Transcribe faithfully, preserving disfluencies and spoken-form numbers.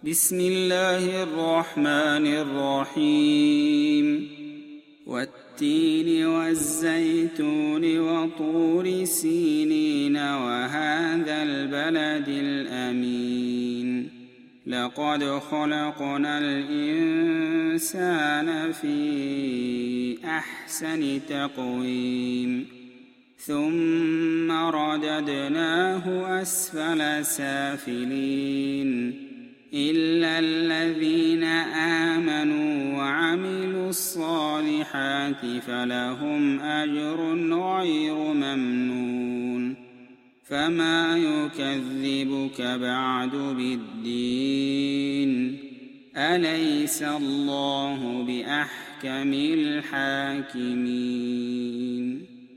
بسم الله الرحمن الرحيم والتين والزيتون وطور سينين وهذا البلد الأمين لقد خلقنا الإنسان في أحسن تقويم ثم رددناه أسفل سافلين إلا الذين آمنوا وعملوا الصالحات فلهم أجر غير ممنون فما يكذبك بعد بالدين أليس الله بأحكم الحاكمين.